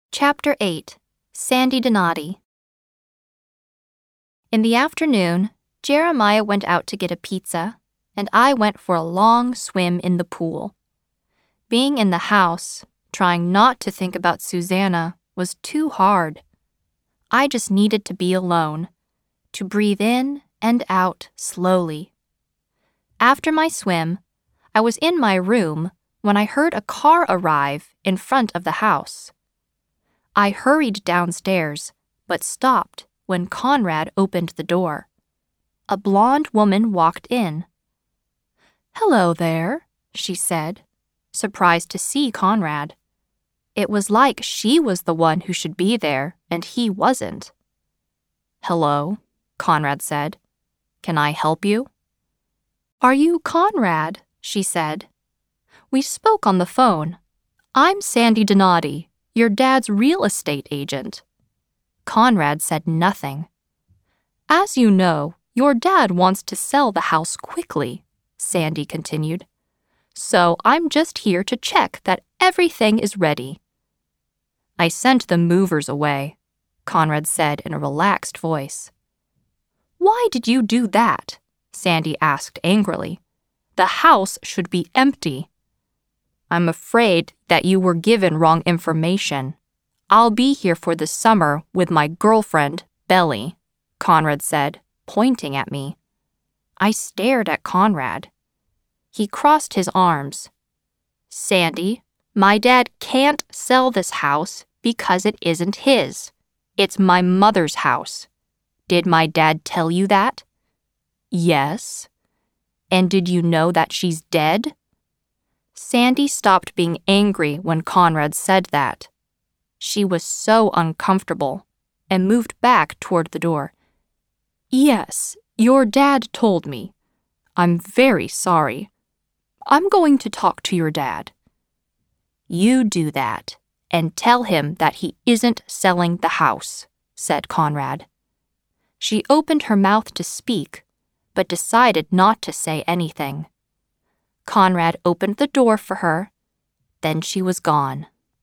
Chapter 8. Sandy Donati. In the afternoon, Jeremiah went out to get a pizza, and I went for a long swim in the pool. Being in the house, trying not to think about Susanna, was too hard. I just needed to be alone, to breathe in and out slowly. After my swim, I was in my room when I heard a car arrive in front of the house. I hurried downstairs, but stopped when Conrad opened the door. A blonde woman walked in. "Hello there," she said, surprised to see Conrad. It was like she was the one who should be there, and he wasn't. "Hello," Conrad said. "Can I help you?" "Are you Conrad?" she said. "We spoke on the phone. I'm Sandy Donati, your dad's real estate agent." Conrad said nothing. "As you know, your dad wants to sell the house quickly," Sandy continued. "So I'm just here to check that everything is ready." "I sent the movers away," Conrad said in a relaxed voice. "Why did you do that?" Sandy asked angrily. "The house should be empty." "I'm afraid that you were given wrong information. I'll be here for the summer with my girlfriend, Belly," Conrad said, pointing at me. I stared at Conrad. He crossed his arms. "Sandy, my dad can't sell this house because it isn't his. It's my mother's house. Did my dad tell you that?" "Yes." "And did you know that she's dead?" Sandy stopped being angry when Conrad said that. She was so uncomfortable and moved back toward the door. "Yes, your dad told me. I'm very sorry. I'm going to talk to your dad." "You do that and tell him that he isn't selling the house," said Conrad. She opened her mouth to speak, but decided not to say anything. Conrad opened the door for her, then she was gone.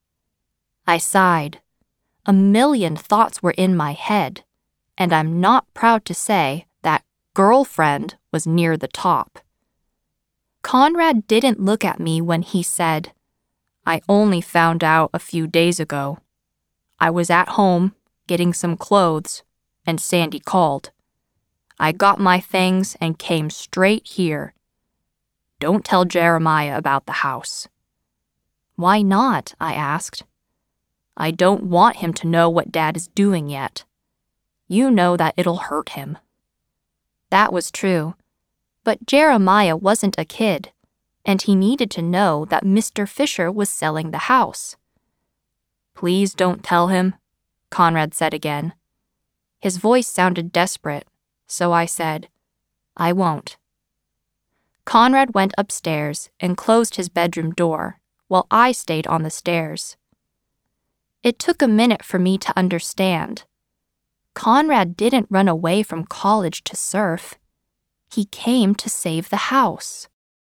I sighed. A million thoughts were in my head, and I'm not proud to say that girlfriend was near the top. Conrad didn't look at me when he said, "I only found out a few days ago. I was at home getting some clothes, and Sandy called. I got my things and came straight here. Don't tell Jeremiah about the house." "Why not?" I asked. "I don't want him to know what Dad is doing yet. You know that it'll hurt him." That was true, but Jeremiah wasn't a kid, and he needed to know that Mr. Fisher was selling the house. "Please don't tell him," Conrad said again. His voice sounded desperate, so I said, "I won't." Conrad went upstairs and closed his bedroom door, while I stayed on the stairs. It took a minute for me to understand. Conrad didn't run away from college to surf. He came to save the house.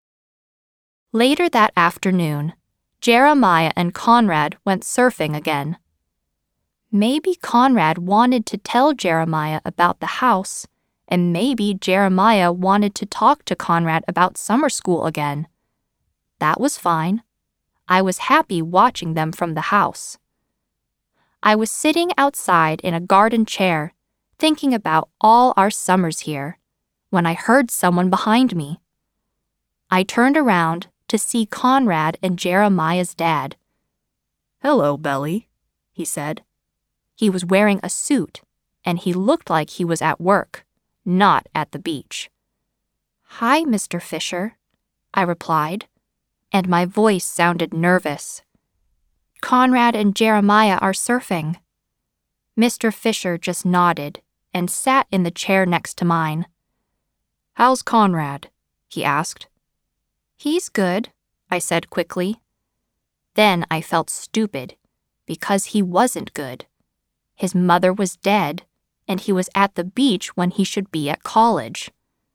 Later that afternoon, Jeremiah and Conrad went surfing again. Maybe Conrad wanted to tell Jeremiah about the house, and maybe Jeremiah wanted to talk to Conrad about summer school again. That was fine. I was happy watching them from the house. I was sitting outside in a garden chair, thinking about all our summers here, when I heard someone behind me. I turned around to see Conrad and Jeremiah's dad. "Hello, Belly," he said. He was wearing a suit, and he looked like he was at work, not at the beach. "Hi, Mr. Fisher," I replied, and my voice sounded nervous. "Conrad and Jeremiah are surfing." Mr. Fisher just nodded and sat in the chair next to mine. "How's Conrad?" he asked. "He's good," I said quickly. Then I felt stupid, because he wasn't good. His mother was dead, and he was at the beach when he should be at college.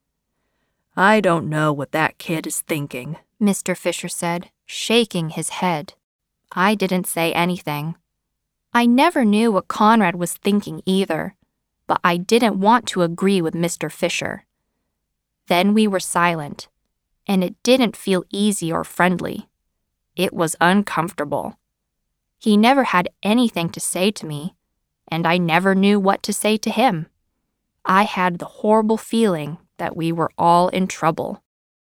"I don't know what that kid is thinking," Mr. Fisher said, shaking his head. I didn't say anything. I never knew what Conrad was thinking either, but I didn't want to agree with Mr. Fisher. Then we were silent, and it didn't feel easy or friendly. It was uncomfortable. He never had anything to say to me, and I never knew what to say to him. I had the horrible feeling that we were all in trouble.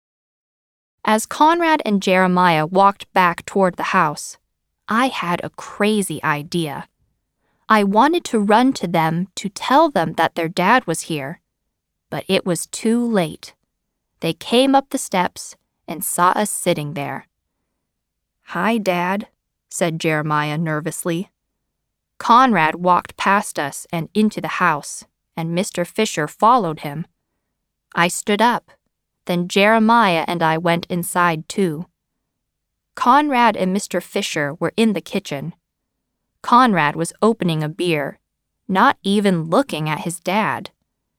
As Conrad and Jeremiah walked back toward the house, I had a crazy idea. I wanted to run to them to tell them that their dad was here, but it was too late. They came up the steps and saw us sitting there. "Hi, Dad," said Jeremiah nervously. Conrad walked past us and into the house, and Mr. Fisher followed him. I stood up. Then Jeremiah and I went inside too. Conrad and Mr. Fisher were in the kitchen. Conrad was opening a beer, not even looking at his dad.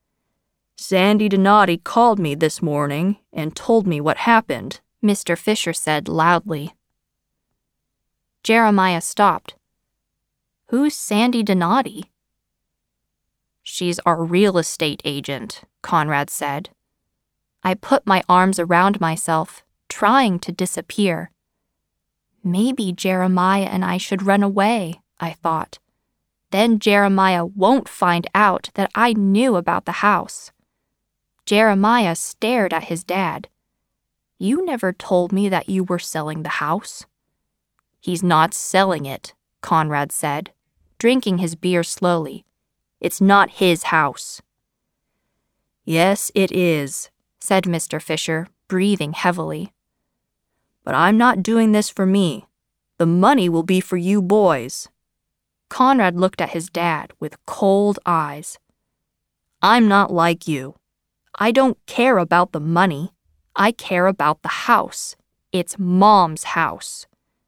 "Sandy Donati called me this morning and told me what happened," Mr. Fisher said loudly. Jeremiah stopped. "Who's Sandy Donati?" "She's our real estate agent," Conrad said. I put my arms around myself, trying to disappear. Maybe Jeremiah and I should run away, I thought. Then Jeremiah won't find out that I knew about the house. Jeremiah stared at his dad. "You never told me that you were selling the house." "He's not selling it," Conrad said, drinking his beer slowly. "It's not his house." "Yes, it is," said Mr. Fisher, breathing heavily. "But I'm not doing this for me. The money will be for you boys." Conrad looked at his dad with cold eyes. "I'm not like you. I don't care about the money. I care about the house. It's Mom's house."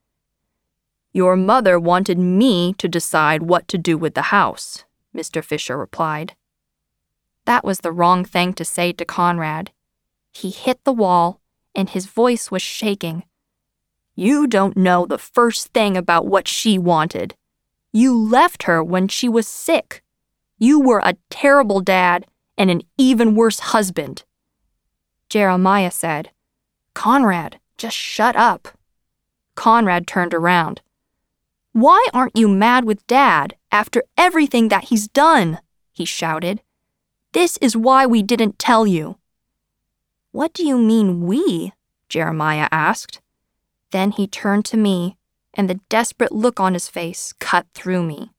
"Your mother wanted me to decide what to do with the house," Mr. Fisher replied. That was the wrong thing to say to Conrad. He hit the wall, and his voice was shaking. "You don't know the first thing about what she wanted. You left her when she was sick. You were a terrible dad and an even worse husband." Jeremiah said, "Conrad, just shut up." Conrad turned around. "Why aren't you mad with Dad after everything that he's done?" he shouted. "This is why we didn't tell you." "What do you mean, we?" Jeremiah asked. Then he turned to me, and the desperate look on his face cut through me.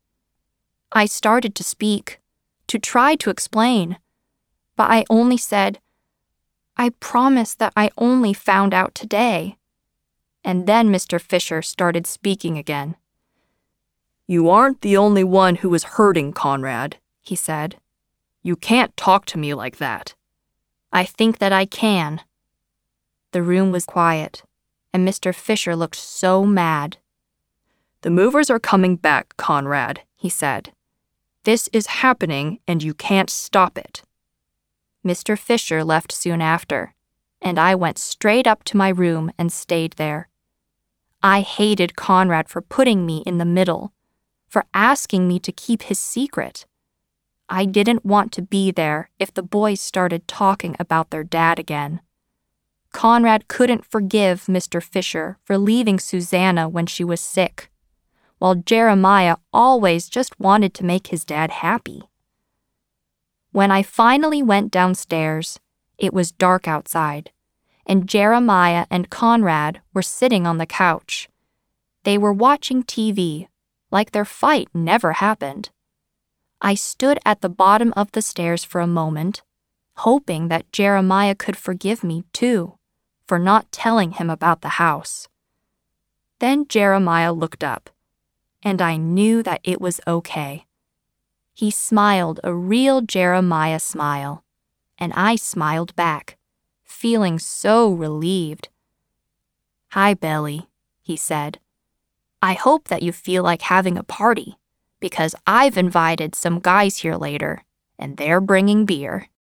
I started to speak, to try to explain, but I only said, "I promise that I only found out today." And then Mr. Fisher started speaking again. "You aren't the only one who is hurting, Conrad," he said. "You can't talk to me like that." "I think that I can." The room was quiet, and Mr. Fisher looked so mad. "The movers are coming back, Conrad," he said. "This is happening, and you can't stop it." Mr. Fisher left soon after, and I went straight up to my room and stayed there. I hated Conrad for putting me in the middle, for asking me to keep his secret. I didn't want to be there if the boys started talking about their dad again. Conrad couldn't forgive Mr. Fisher for leaving Susanna when she was sick, while Jeremiah always just wanted to make his dad happy. When I finally went downstairs, it was dark outside, and Jeremiah and Conrad were sitting on the couch. They were watching TV, like their fight never happened. I stood at the bottom of the stairs for a moment, hoping that Jeremiah could forgive me too, for not telling him about the house. Then Jeremiah looked up, and I knew that it was okay. He smiled a real Jeremiah smile, and I smiled back, feeling so relieved. "Hi, Belly," he said. "I hope that you feel like having a party, because I've invited some guys here later, and they're bringing beer."